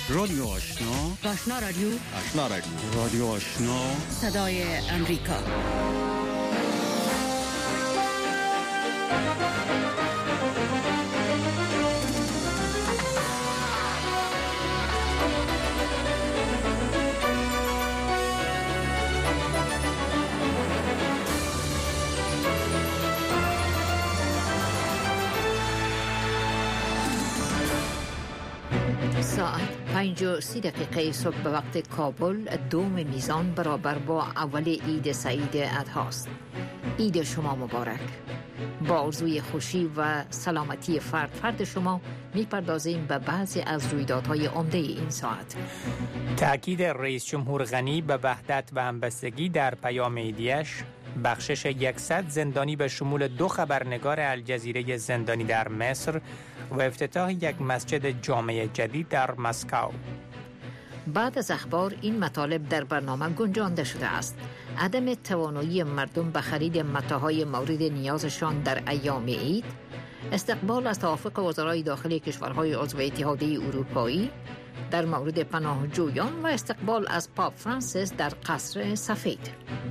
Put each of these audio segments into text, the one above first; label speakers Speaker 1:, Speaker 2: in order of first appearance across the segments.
Speaker 1: رادیو آشنا رادیو آشنا
Speaker 2: صدای امریکا. ساعت 5:30 صبح به وقت کابل، دوم میزان برابر با اول عید سعید اضحاست. عید شما مبارک. با آرزوی خوشی و سلامتی فرد شما میپردازیم به بعضی از رویدادهای عمده این ساعت.
Speaker 3: تأکید رئیس جمهور غنی به وحدت و همبستگی در پیام عیدیش، بخشش 100 زندانی به شمول 2 خبرنگار الجزیره زندانی در مصر و افتتاح یک مسجد جامع جدید در مسکو.
Speaker 2: بعد از اخبار این مطالب در برنامه گنجانده شده است. عدم توانایی مردم به خرید متاعهای مورد نیازشان در ایام عید، استقبال از توافق وزرای داخلی کشورهای عضو اتحادیه اروپایی در مورد پناهجویان و استقبال از پاپ فرانسیس در قصر سفید.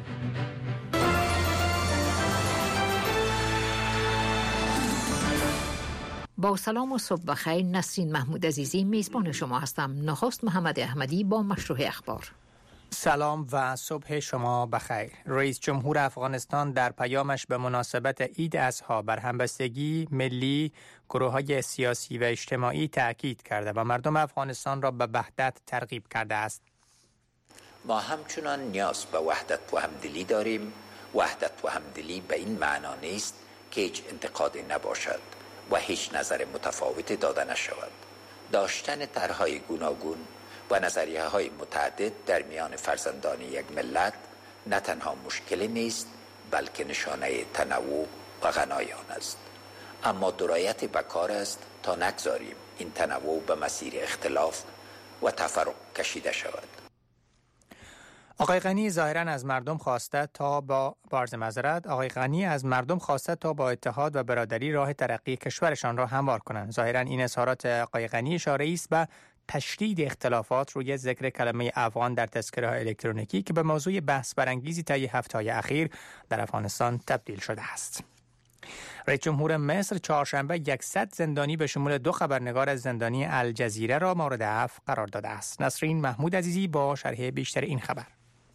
Speaker 2: با سلام و صبح بخیر، نسرین محمود عزیزی میزبان شما هستم. نخست محمد احمدی با مشروع اخبار.
Speaker 3: سلام و صبح شما بخیر. رئیس جمهور افغانستان در پیامش به مناسبت عید اضحی بر همبستگی ملی، گروه‌های سیاسی و اجتماعی تأکید کرده و مردم افغانستان را به وحدت ترغیب کرده است.
Speaker 4: ما همچنان نیاز به وحدت و همدلی داریم. وحدت و همدلی به این معنا نیست که هیچ انتقادی نباشد و هیچ نظر متفاوتی داده نشود. داشتن طرح‌های گوناگون و نظریه‌های متعدد در میان فرزندان یک ملت نه تنها مشکلی نیست، بلکه نشانه تنوع و غنای آن است. اما درایت به کار است تا نگذاریم این تنوع به مسیر اختلاف و تفرق کشیده شود.
Speaker 3: آقای غنی ظاهراً از مردم خواسته تا با اتحاد و برادری راه ترقی کشورشان را هموار کنند. ظاهراً این اظهارات آقای غنی اشاره است به تشدید اختلافات روی ذکر کلمه افغان در تذکره الکترونیکی که به موضوع بحث برانگیزی طی هفته‌های اخیر در افغانستان تبدیل شده است. رئیس جمهور مصر چهارشنبه 100 زندانی به شمول 2 خبرنگار از زندانی الجزیره را مورد عفو قرار داده است. نسرین محمود عزیزی با شرح بیشتر این خبر.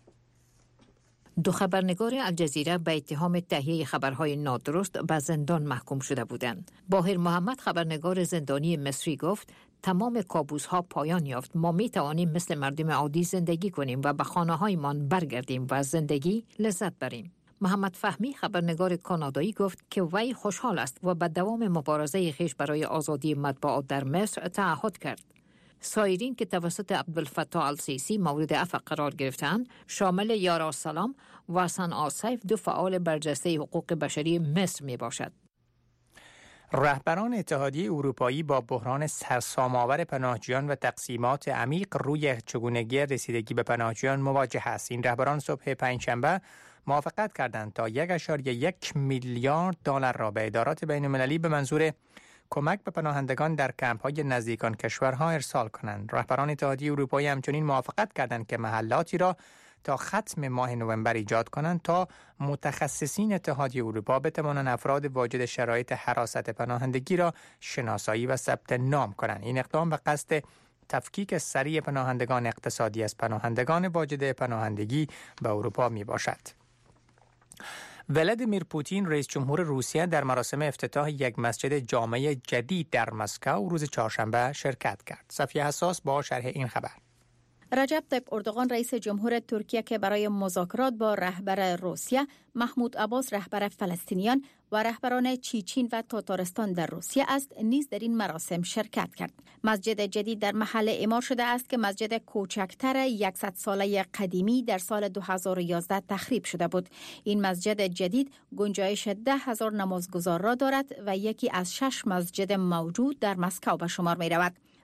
Speaker 2: 2 خبرنگار الجزیره به اتهام تهیه خبرهای نادرست به زندان محکوم شده بودند. باهر محمد، خبرنگار زندانی مصری، گفت تمام کابوس‌ها پایان یافت. ما می توانیم مثل مردم عادی زندگی کنیم و به خانه‌هایمان برگردیم و از زندگی لذت بریم. محمد فهمی، خبرنگار کانادایی، گفت که وی خوشحال است و به دوام مبارزه خویش برای آزادی مطبوعات در مصر تعهد کرد. سایرین که توسط عبدالفتاح السیسی مورد عفو قرار گرفتند شامل یارا سلام و صنعا سیف، 2 فعال برجسته حقوق بشری مصر می باشد.
Speaker 3: رهبران اتحادیه اروپایی با بحران سرسام‌آور پناهجویان و تقسیمات عمیق روی چگونگی رسیدگی به پناهجویان مواجه است. این رهبران صبح پنجشنبه موافقت کردند تا 1.1 میلیارد دلار را به ادارات بین‌المللی به منظور کمک به پناهندگان در کمپ‌های نزدیکان کشورها ارسال کنند. رهبران اتحادیه اروپایی همچنین موافقت کردند که محلاتی را تا ختم ماه نوامبر ایجاد کنند تا متخصصین اتحادیه اروپا بتوانند افراد واجد شرایط حراست پناهندگی را شناسایی و ثبت نام کنند. این اقدام به قصد تفکیک سریع پناهندگان اقتصادی از پناهندگان واجد پناهندگی به اروپا می باشد. ولادیمیر پوتین، رئیس جمهور روسیه، در مراسم افتتاح یک مسجد جامع جدید در مسکو روز چهارشنبه شرکت کرد. صفیه حساس با شرح این خبر.
Speaker 5: رجب طیب اردوغان، رئیس جمهور ترکیه، که برای مذاکرات با رهبر روسیه محمود عباس، رهبر فلسطینیان و رهبران چیچین و تاتارستان در روسیه است، نیز در این مراسم شرکت کرد. مسجد جدید در محل اعمار شده است که مسجد کوچکتر 100 ساله قدیمی در سال 2011 تخریب شده بود. این مسجد جدید گنجایش 10,000 نمازگزار را دارد و یکی از 6 مسجد موجود در مسکو به شمار می رود.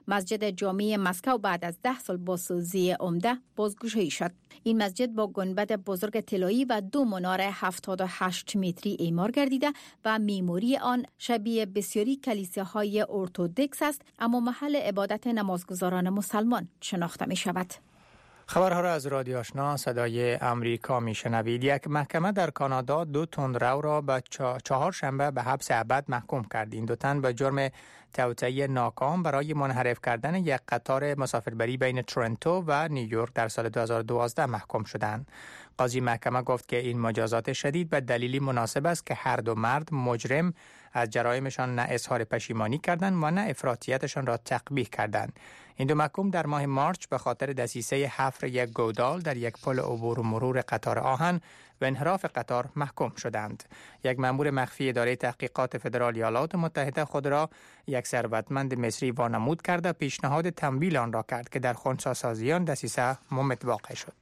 Speaker 5: مسجد جامع مسکو بعد از 10 سال بازسازی عمده بازگشایی شد. این مسجد با گنبد بزرگ طلایی و 2 مناره 78 متری اعمار گردیده و معماری آن شبیه بسیاری کلیساهای ارتدوکس است، اما محل عبادت نمازگزاران مسلمان شناخته می شود.
Speaker 3: خبرها را از رادیو آشنا صدای امریکا میشنوید. یک محکمه در کانادا 2 تندرو را به 4 شنبه به حبس ابد محکوم کرد. این 2 تن به جرم توطئه ناکام برای منحرف کردن یک قطار مسافربری بین تورنتو و نیویورک در سال 2012 محکوم شدند. قاضی محکمه گفت که این مجازات شدید به دلیلی مناسب است که هر 2 مرد مجرم از جرایمشان نه اظهار پشیمانی کردند و نه افراطیتشان را تقبیح کردند. این 2 محکوم در ماه مارچ به خاطر دسیسه حفر یک گودال در یک پل عبور و مرور قطار آهن و انحراف قطار محکوم شدند. یک مأمور مخفی اداره تحقیقات فدرال ایالات متحده خود را یک ثروتمند مصری وانمود کرده پیشنهاد تمویل آن را کرد که در خنثی‌سازی آن دسیسه ممت واقع شد.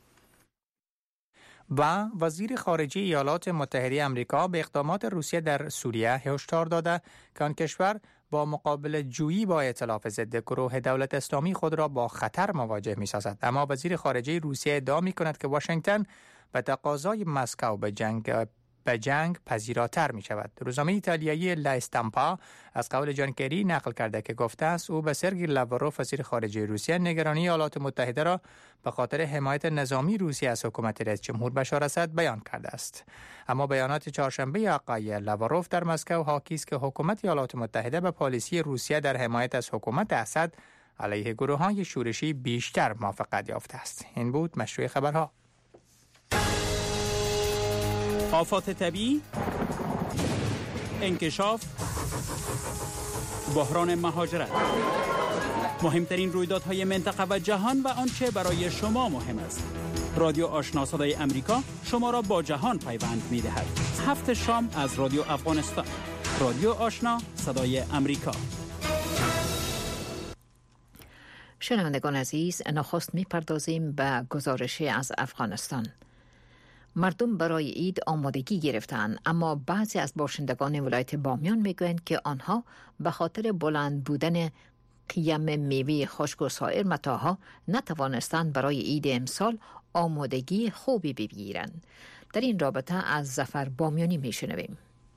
Speaker 3: و وزیر خارجه ایالات متحده آمریکا به اقدامات روسیه در سوریه هشدار داده که آن کشور با مقابل جویی با ائتلاف ضد گروه دولت اسلامی خود را با خطر مواجه می‌سازد. اما وزیر خارجه روسیه ادعا می‌کند که واشنگتن به تقاضای مسکو به جنگ پذیراتر می شود. روزنامه ایتالیایی لا استامپا از قول جان کری نقل کرده که گفته است او به سرگی لاوروف وزیر خارجه روسیه نگرانی ایالات متحده را به خاطر حمایت نظامی روسیه از حکومت رئیس جمهور بشار اسد بیان کرده است. اما بیانات چهارشنبه آقای لاوروف در مسکو حاکی است که حکومت ایالات متحده به پالیسی روسیه در حمایت از حکومت اسد علیه گروه‌های شورشی بیشتر موافقت یافته است. این بود مشروع خبرها.
Speaker 6: آفات طبیعی، انکشاف، بحران مهاجرت، مهمترین رویدادهای منطقه و جهان و آنچه برای شما مهم است. رادیو آشنا صدای امریکا شما را با جهان پیوند می‌دهد. 7 شام از رادیو افغانستان. رادیو آشنا صدای امریکا.
Speaker 2: شنوندگان عزیز، نخست می‌پردازیم به گزارشی از افغانستان. مردم برای عید آمادگی گرفتند، اما بعضی از باشندگان ولایت بامیان میگویند که آنها به خاطر بلند بودن قیم میوه خشک و سایر متاعها نتوانستند برای عید امسال آمادگی خوبی بگیرند. در این رابطه از ظفر بامیانی میشنویم.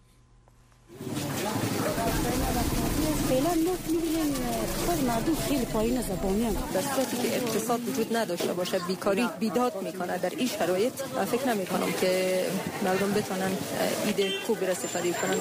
Speaker 7: فعلا ما می‌بینیم اقتصاد مردم خیلی پایین است بامیان.
Speaker 8: در صورتی که اقتصاد وجود نداشته باشه، بیکاری بیداد میکنه، در این شرایط فکر نمی‌کنم که مردم بتونن عید خوبی را استفاده کنن.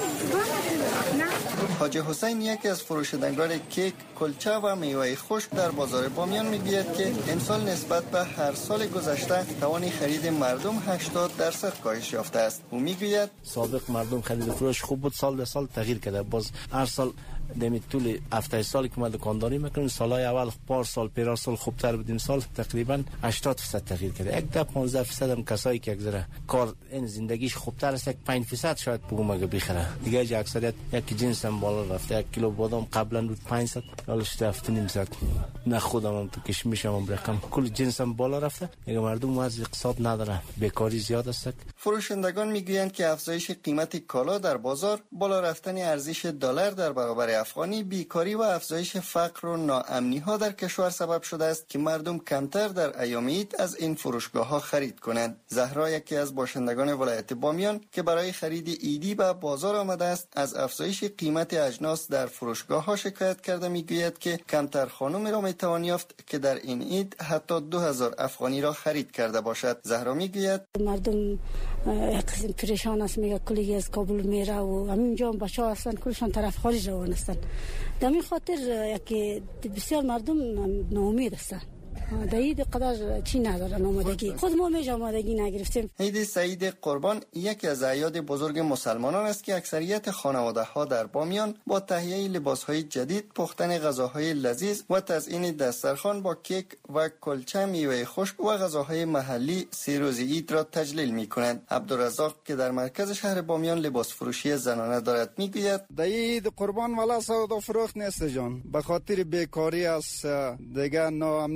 Speaker 9: حاجی حسین یکی از فروشندگان کیک، کلچه و میوه خشک در بازار بامیان میگوید که امسال نسبت به هر سال گذشته توان خرید مردم 80% کاهش یافته است. او میگوید
Speaker 10: سابق مردم خرید و فروش خوب بود، سال به سال تغییر کرده. باز هر سال دمی طول 7 سالی که ما دکانداری میکنیم، سالهای اول پارسال پیراسال خوبتر بودیم، سال تقریبا 80% تغییر کرده. 10-15% هم کسایی که اگذره کار این زندگیش خوبتر است، 5% شاید بگم اگه بخره دیگه. اکثریت یک جنس هم بالا رفته. 1 کیلو بادام قبلا بود 500 حالش رفته 900. نه خودم هم تو کشمش هم رقم کل جنس هم بالا رفته. دیگه مردم از اقتصاد نداره، بیکاری زیاد است.
Speaker 9: فروشندگان میگویند که افزایش قیمت کالا در بازار، بالا رفتن ارزش دلار در برابر افغانی، بیکاری و افزایش فقر و ناامنی ها در کشور سبب شده است که مردم کمتر در ایام عید از این فروشگاه ها خرید کنند. زهرا یکی از باشندگان ولایت بامیان که برای خرید عیدی به بازار آمده است، از افزایش قیمت اجناس در فروشگاه ها شکایت کرده. میگوید که کمتر خانمی را میتوان یافت که در این عید حتی 2000 افغانی را خرید کرده باشد. زهرا میگوید
Speaker 7: مردم قسم پریشان است، میگه کلی از کابل میره و همینجا بچه‌ها هستن کلشون طرف خارج روان هستن. در این خاطر که بسیار مردم ناامید هستن. در عید قدر چی ندارن آمادگی. خود ما میج آمادگی نگرفتیم.
Speaker 9: عید سعید قربان یکی از اعیاد بزرگ مسلمانان است که اکثریت خانواده ها در بامیان با تهیه لباس های جدید، پختن غذاهای لذیذ و تزیین دسترخوان با کیک و کلچه، میوه خشک و غذاهای محلی سیروز عید را تجلیل می کنند. عبدالرزاق که در مرکز شهر بامیان لباس فروشی زنانه دارد میگوید
Speaker 11: در عید قربان والا سودا فروخت نیست جان، به خاطر بیکاری است، دیگه ناامنی هم شاید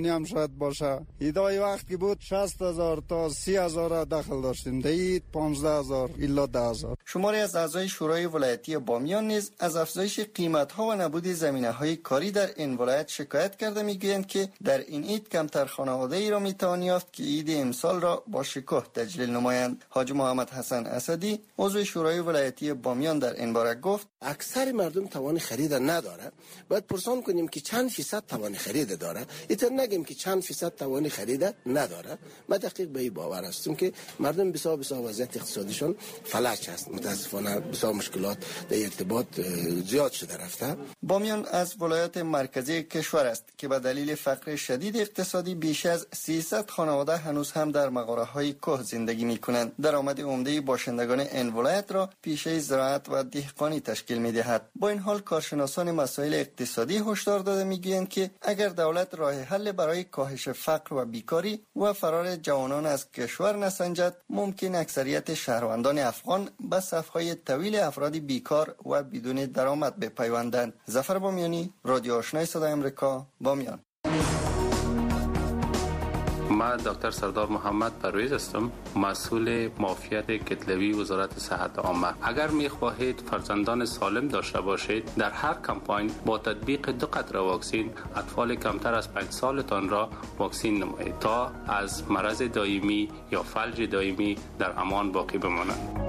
Speaker 11: باید باشه. ایدای وقت که بود 60,000 تا 30,000 دخل داشتیم، دیت 15,000 الا 10,000.
Speaker 9: شماری از اعضای شورای ولایتی بامیان نیز از افزایش قیمت‌ها و نبود زمینه‌های کاری در این ولایت شکایت کرده، میگویند که در این عید کمتر خانواده‌ای را میتوان یافت که عید امسال را با شکوه تجلیل نمایند. حاج محمد حسن اسدی عضو شورای ولایتی بامیان در این باره گفت
Speaker 12: اکثر مردم توان خرید نداره. باید پرسان کنیم که چند فیصد توان خرید داره، ایتر نگیم که چند فیصد توان خرید نداره. ما دقیق به این باور هستم که مردم بسیار وضعیت اقتصادیشون فلج است. متاسفانه بسیار مشکلات در ارتباط زیاد شده رفته.
Speaker 9: بامیان از ولایات مرکزی کشور است که به دلیل فقر شدید اقتصادی بیش از 300 خانواده هنوز هم در مغاره‌های کوه زندگی می‌کنند. درآمد عمده باشندگان این ولایت را پیشه زراعت و دهقانی تشکیل می‌دهد. با این حال کارشناسان مسائل اقتصادی هشدار داده می‌گویند که اگر دولت راه حل برای کاهش فقر و بیکاری و فرار جوانان از کشور نسنجد، ممکن اکثریت شهروندان افغان به صف‌های طویل افراد بیکار و بدون درآمد بپیوندند. ظفر بامیانی، رادیو آشنای صدای آمریکا، بامیان.
Speaker 13: من دکتر سردار محمد پرویز هستم، مسئول معافیت کتلوی وزارت صحت عامه. اگر می‌خواهید فرزندان سالم داشته باشید، در هر کمپاین با تطبیق 2 قطره واکسین اطفال کمتر از 5 سالتان را واکسین نمایید تا از مرض دائمی یا فلج دائمی در امان باقی بمانند.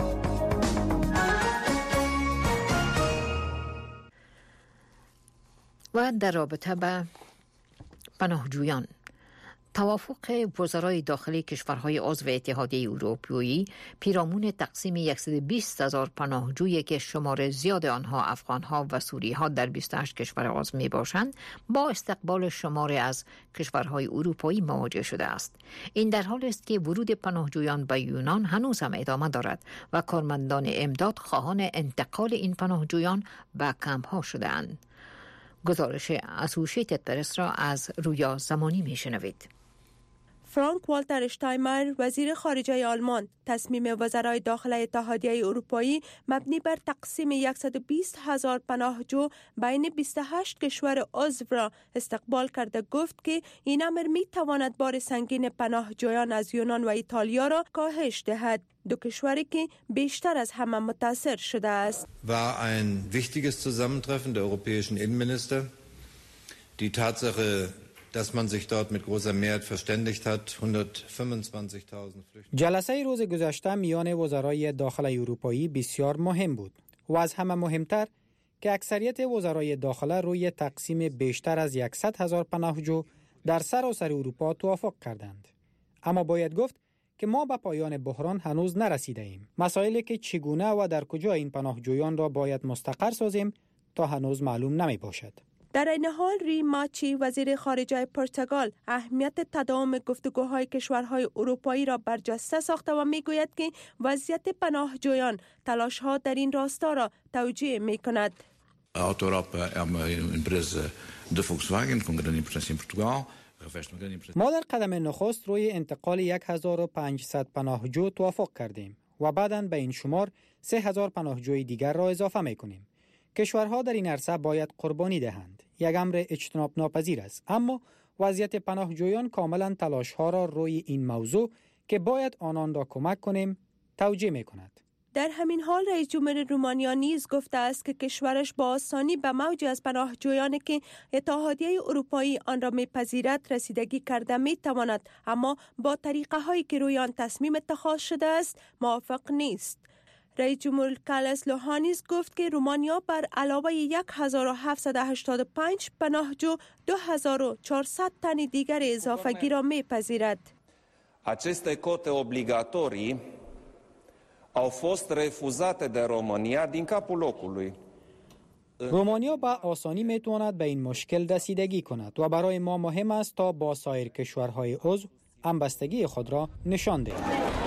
Speaker 2: و در رابطه با پناهجویان، توافق وزرای داخلی کشورهای عضو اتحادیه اروپایی پیرامون تقسیم 120,000 پناهجویی که شمار زیاد آنها افغانها و سوریها در 28 کشور عضو می باشند با استقبال شماری از کشورهای اروپایی مواجه شده است. این در حالی است که ورود پناهجویان به یونان هنوز هم ادامه دارد و کارمندان امداد خواهان انتقال این پناهجویان به کمپ‌ها شده‌اند. گزارش اسوشیتد پرس را از رویا زمانی می شنوید.
Speaker 14: فرانک والتر اشتایمر وزیر خارجه آلمان تصمیم وزرای داخل اتحادیه اروپایی مبنی بر تقسیم 120,000 پناهجو بین 28 کشور عضو را استقبال کرده گفت که این امر می تواند بار سنگین پناهجویان از یونان و ایتالیا را کاهش دهد، 2 کشوری که بیشتر از همه متاثر شده است.
Speaker 15: war ein wichtiges Zusammentreffen der europäischen Innenminister. Die Tatsache, dass man sich dort mit großer Mehrheit verständigt hat, 125,000 Flüchtlinge.
Speaker 3: جلسه روز گذشته میان وزرای داخل اروپایی بسیار مهم بود و از همه مهمتر که اکثریت وزرای داخل روی تقسیم بیشتر از 100,000 پناهجو در سراسر اروپا توافق کردند. اما باید گفت که ما به پایان بحران هنوز نرسیده ایم. مسائلی که چگونه و در کجا این پناهجویان را باید مستقر سازیم تا هنوز معلوم نمی باشد.
Speaker 14: در این حال ری ماچی وزیر خارجه پرتغال اهمیت تداوم گفتگوهای کشورهای اروپایی را برجسته ساخته و میگوید که وضعیت پناهجویان تلاش‌ها در این راستا را توجیه می‌کند.
Speaker 3: ما در قدم نخست روی انتقال 1,500 پناهجو توافق کردیم و بعداً به این شمار 3,000 پناهجوی دیگر را اضافه می‌کنیم. کشورها در این عرصه باید قربانی دهند. یک امر اجتناب ناپذیر است، اما وضعیت پناهجویان کاملا تلاش‌ها را روی این موضوع که باید آنان را کمک کنیم توجیه می‌کند.
Speaker 14: در همین حال رئیس جمهور رومانیا نیز گفته است که کشورش با آسانی به موج از پناهجویانی که اتحادیه اروپایی آن را میپذیرد رسیدگی کرده میتواند، اما با طریقه هایی که روی آن تصمیم اتخاذ شده است موافق نیست. رئیس جمهور کارلس لوهانیز گفت که رومانیا بر علاوه 1,785 پناهجو 2,400 تن دیگر اضافه‌گی را میپذیرد.
Speaker 16: Aceste cote obligatorii au fost refuzate de România din capul locului.
Speaker 3: رومانیا با آسانی میتواند به این مشکل رسیدگی کند و برای ما مهم است تا با سایر کشورهای عضو همبستگی خود را نشان دهیم.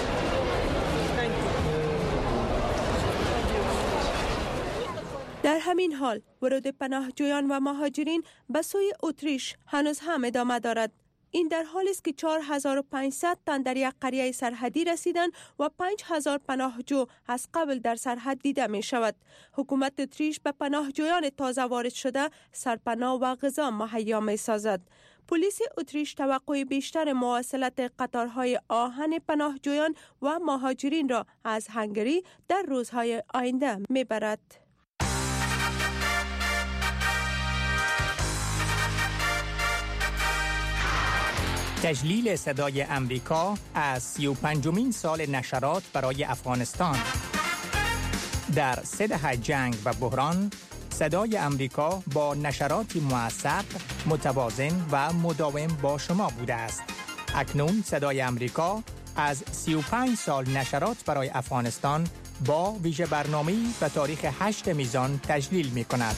Speaker 14: در همین حال ورود پناهجویان و مهاجرین به سوی اتریش هنوز هم ادامه دارد. این در حالی است که 4,500 تن در یک قریه سرحدی رسیدند و 5,000 پناهجو از قبل در سرحد دیده می شود. حکومت اتریش به پناهجویان تازه وارد شده سرپناه و غذا مهیا می سازد. پلیس اتریش توقع بیشتر مواصلت قطارهای آهن پناهجویان و مهاجرین را از هنگری در روزهای آینده میبرد.
Speaker 3: تجلیل صدای امریکا از 35مین سال نشرات برای افغانستان. در 3 دهه جنگ و بحران، صدای امریکا با نشراتی موثق، متوازن و مداوم با شما بوده است. اکنون صدای امریکا از 35 سال نشرات برای افغانستان با ویژه برنامه‌ای به تاریخ 8 میزان تجلیل می کند.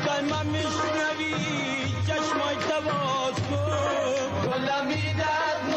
Speaker 17: میداد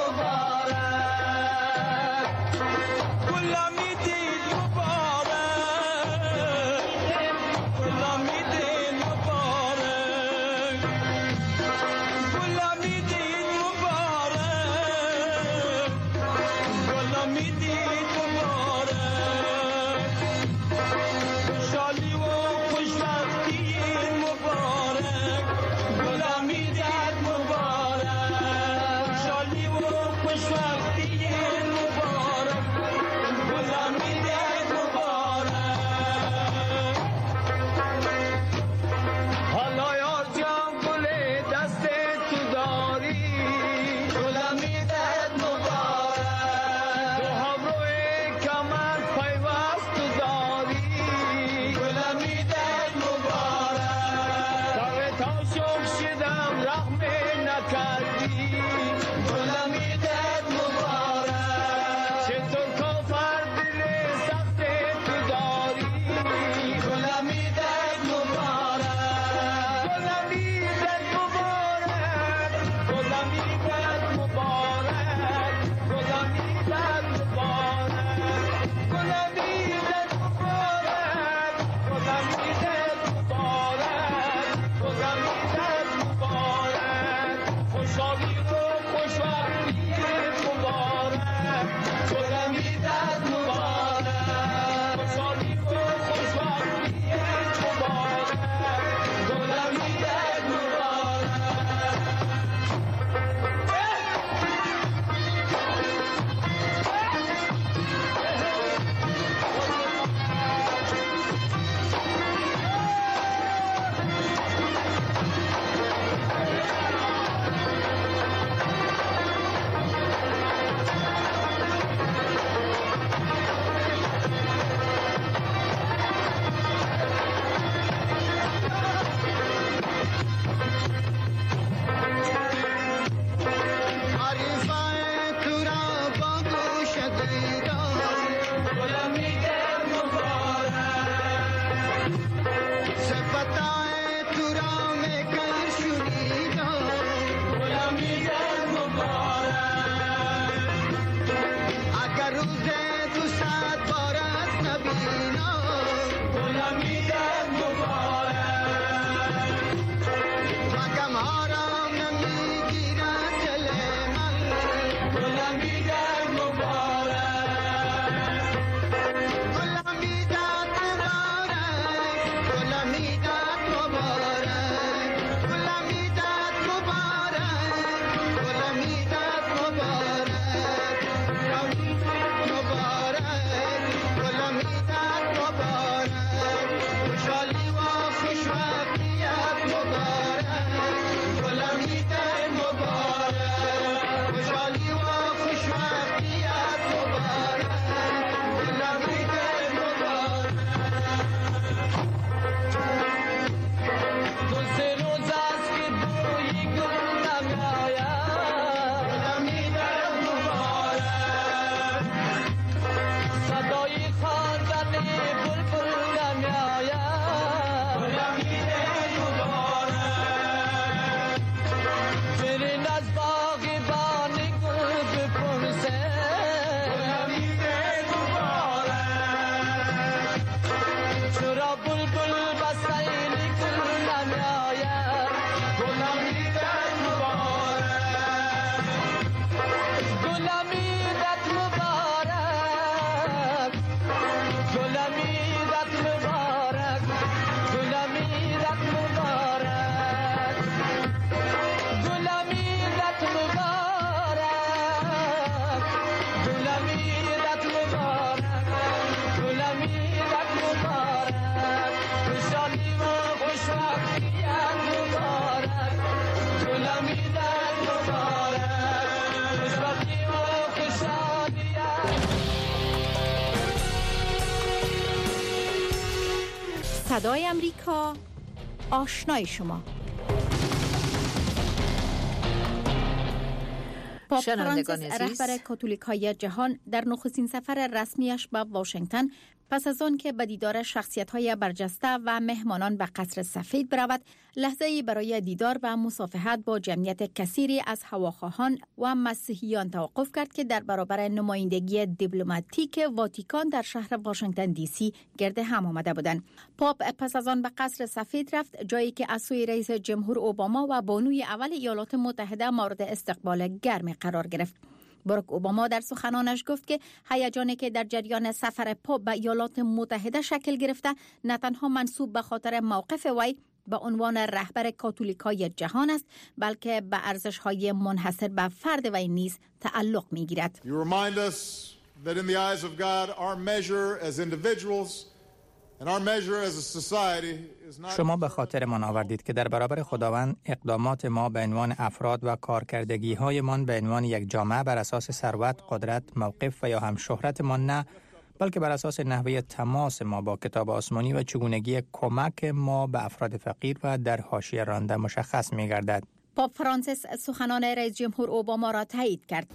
Speaker 5: صدای امریکا، آشنای شما. پاپ فرانسیس رهبر کاتولیکای جهان در نخستین سفر رسمیش به واشنگتن پس از آن که به دیدار شخصیت‌های برجسته و مهمانان به قصر سفید برود، لحظه‌ای برای دیدار و مصافحت با جمعیت کثیری از هواخواهان و مسیحیان توقف کرد که در برابر نمایندگی دیپلماتیک واتیکان در شهر واشنگتن دی سی گرد هم آمده بودند. پاپ پس از آن به قصر سفید رفت، جایی که از سوی رئیس جمهور اوباما و بانوی اول ایالات متحده مورد استقبال گرمی قرار گرفت. باراک اوباما در سخنانش گفت که هیجانی که در جریان سفر پاپ به ایالات متحده شکل گرفته نه تنها منسوب به خاطر موقف وی به عنوان رهبر کاتولیکای جهان است، بلکه به ارزش‌های منحصر به فرد وی نیز تعلق می‌گیرد.
Speaker 17: You remind us that in the eyes of God our measure as individuals and our measure as a society is not.
Speaker 3: شما به خاطرمان آوردید که در برابر خداوند اقدامات ما به عنوان افراد و کارکردگی‌هایمان به عنوان یک جامعه بر اساس ثروت، قدرت، موقف و یا هم شهرتمان نه، بلکه بر اساس نحوه تماس ما با کتاب آسمانی و چگونگی کمک ما به افراد فقیر و در حاشیه رانده مشخص می‌گردد.
Speaker 5: پاپ فرانسیس سخنان رئیس جمهور اوباما را تایید کرد.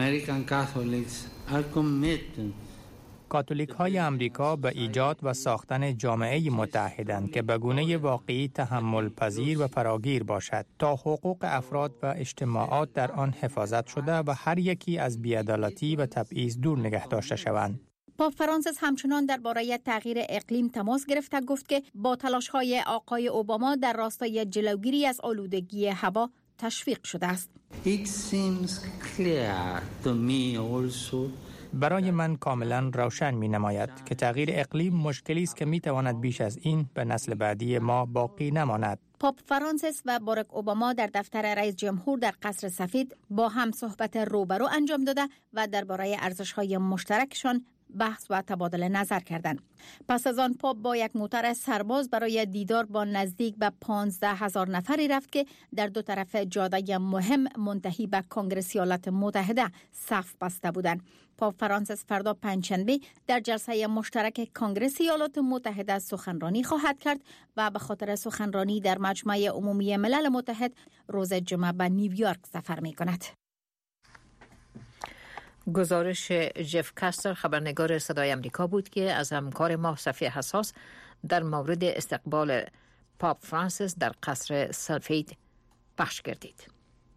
Speaker 3: کاتولیک های امریکا به ایجاد و ساختن جامعه متحدند که به گونه واقعی تحمل پذیر و فراگیر باشد تا حقوق افراد و اجتماعات در آن حفاظت شده و هر یکی از بی‌عدالتی و تبعیض دور نگه داشته شوند.
Speaker 5: پاپ فرانسیس همچنان درباره تغییر اقلیم تماس گرفت، گفت که با تلاش‌های آقای اوباما در راستای جلوگیری از آلودگی هوا تشویق شده است.
Speaker 3: برای من کاملا روشن می نماید که تغییر اقلیم مشکلی است که می تواند بیش از این به نسل بعدی ما باقی نماند.
Speaker 5: پاپ فرانسیس و باراک اوباما در دفتر رئیس جمهور در قصر سفید با هم صحبت روبرو انجام داده و درباره ارزش‌های مشترکشان بحث و تبادل نظر کردند. پس از آن پاپ با یک موتر سرباز برای دیدار با نزدیک به 15,000 نفری رفت که در دو طرف جاده مهم منتهی به کنگره ایالات متحده صف بسته بودند. پاپ فرانسیس فردا پنجشنبه در جلسه مشترک کنگره ایالات متحده سخنرانی خواهد کرد و به خاطر سخنرانی در مجمع عمومی ملل متحد روز جمعه به نیویورک سفر می‌کند.
Speaker 2: گزارش جف کاستر خبرنگار صدای امریکا بود که از همکار ما صفحه حساس در مورد استقبال پاپ فرانسیس در قصر سفید پخش کردید.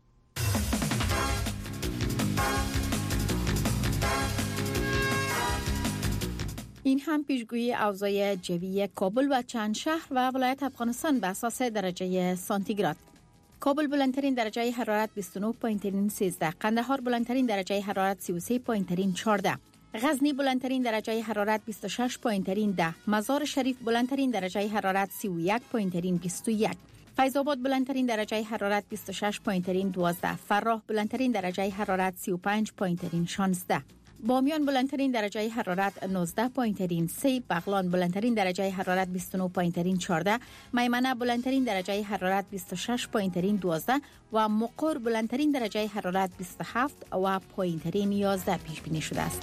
Speaker 5: این هم پیشگویی اوضاع جوی کابل و چند شهر و ولایت افغانستان به اساس درجه سانتیگراد. کابل بلندترین درجه حرارت 29.13، قندهار بلندترین درجه حرارت 33.14، غزنی بلندترین درجه حرارت 26.10، مزار شریف بلندترین درجه حرارت 31.21، فیض آباد بلندترین درجه حرارت 26.12، فراه بلندترین درجه حرارت 35.16، بامیان بلندترین درجه حرارت 19.3، بغلان بلندترین درجه حرارت 29.14، میمنه بلندترین درجه حرارت 26.12 و مقر بلندترین درجه حرارت 27 و پایینترین 11 پیش بینی شده است.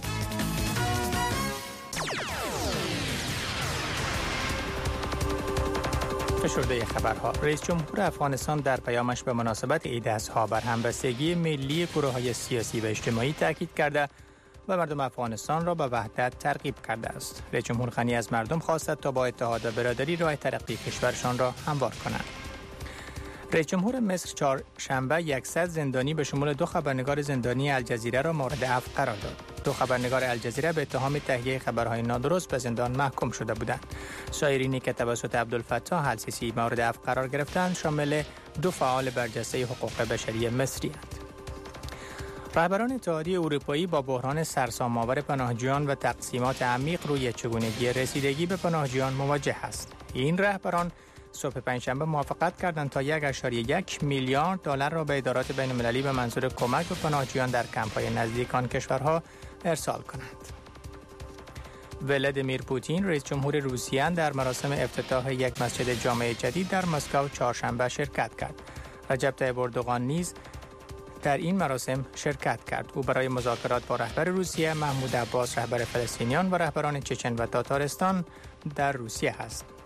Speaker 3: فشرده خبرها. رئیس جمهور افغانستان در پیامش به مناسبت عید اضحی بر همبستگی ملی گروه‌های سیاسی و اجتماعی تاکید کرده و مردم افغانستان را به وحدت ترغیب کرده است. رئیس جمهور غنی از مردم خواست تا با اتحاد و برادری راه ترقی کشورشان را هموار کنند. رئیس جمهور مصر چهارشنبه 100 زندانی به شمول 2 خبرنگار زندانی الجزیره را مورد عفو قرار داد. 2 خبرنگار الجزیره به اتهام تهیه خبرهای نادرست به زندان محکوم شده بودند. سایرینی که توسط عبدالفتاح السیسی مورد عفو قرار گرفتند شامل 2 فعال برجسته حقوق بشری مصری هستند. رهبران اتحادیه اروپایی با بحران سرسام‌آور پناهجویان و تقسیمات عمیق روی چگونگی رسیدگی به پناهجویان مواجه است. این رهبران صبح پنجشنبه موافقت کردند تا 1.1 میلیارد دلار را به ادارات بین‌المللی به منظور کمک به پناهجویان در کمپ‌های نزدیک آن کشورها ارسال کنند. ولادیمیر پوتین رئیس جمهور روسیه در مراسم افتتاح یک مسجد جامع جدید در مسکو چهارشنبه شرکت کرد. رجب طیب اردوغان نیز در این مراسم شرکت کرد. او برای مذاکرات با رهبر روسیه محمود عباس رهبر فلسطینیان و رهبران چچن و تاتارستان در روسیه است.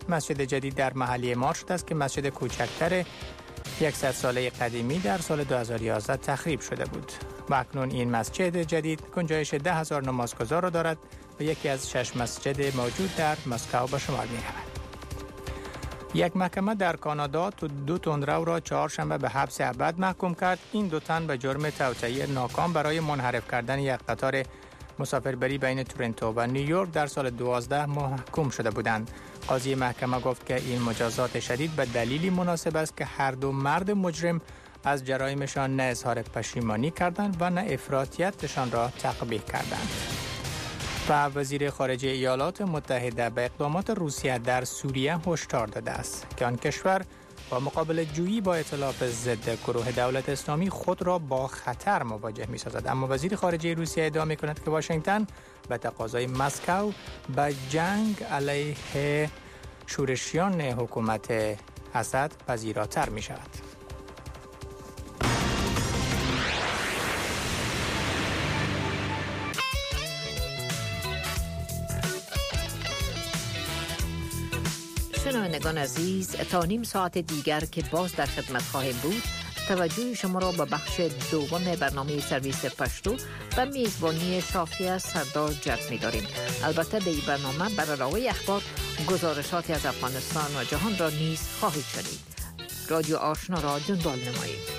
Speaker 3: یک مسجد جدید در محله اعمار شده است که مسجد کوچکتر 100 ساله قدیمی در سال 2011 تخریب شده بود و اکنون این مسجد جدید گنجایش 10,000 نمازگزار را دارد و یکی از 6 مسجد موجود در مسکو به شمار می رود. یک محکمه در کانادا 2 تندرو را چهارشنبه به حبس ابد محکوم کرد. این 2 تن به جرم توطئه ناکام برای منحرف کردن یک قطار مسافربری بین تورنتو و نیویورک در سال 2012 محکوم شده بودند. قاضی محکمه گفت که این مجازات شدید به دلیلی مناسب است که هر دو مرد مجرم از جرایمشان نه اظهار پشیمانی کردند و نه افراطیتشان را تقبیح کردند. و وزیر خارجه ایالات متحده به اقدامات روسیه در سوریه هشدار داده است که آن کشور با مقابله جویی با ائتلاف ضد گروه دولت اسلامی خود را با خطر مواجه می سازد. اما وزیر خارجه روسیه ادعا می کند که واشنگتن به تقاضای مسکو به جنگ علیه شورشیان حکومت اسد پذیراتر می شود.
Speaker 2: شنوندگان عزیز، تا نیم ساعت دیگر که باز در خدمت خواهیم بود، توجه شما را به بخش دوم برنامه سرویس پشتو و میزبانی شافی از سردار جلب می‌داریم. البته به این برنامه بر علاوه اخبار گزارشاتی از افغانستان و جهان را نیز خواهید شنید. رادیو آشنا را دنبال نمایید.